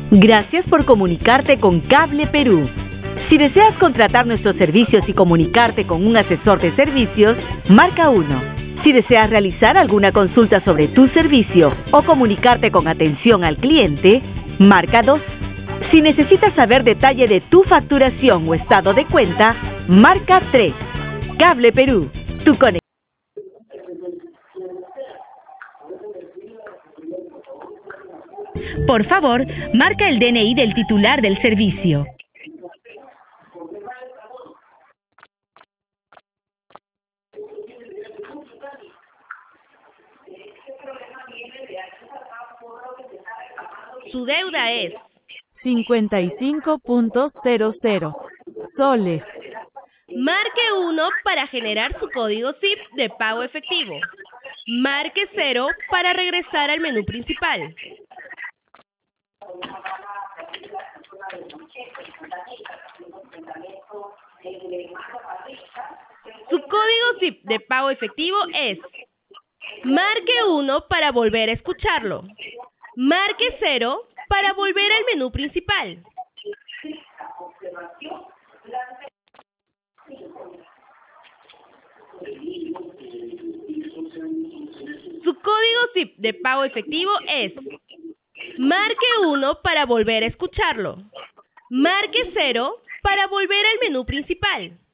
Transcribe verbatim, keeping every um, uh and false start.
Gracias por comunicarte con Cable Perú. Si deseas contratar nuestros servicios y comunicarte con un asesor de servicios, marca uno. Si deseas realizar alguna consulta sobre tu servicio o comunicarte con atención al cliente, marca dos. Si necesitas saber detalle de tu facturación o estado de cuenta, marca tres. Cable Perú, tu conexión. Por favor, marca el D N I del titular del servicio. Su deuda es cincuenta y cinco punto cero cero soles. Marque uno para generar su código S I P de pago efectivo. Marque cero para regresar al menú principal. Su código S I P de pago efectivo es. Marque uno para volver a escucharlo. Marque cero para volver al menú principal. Su código S I P de pago efectivo es. Marque uno para volver a escucharlo. Marque cero para volver al menú principal.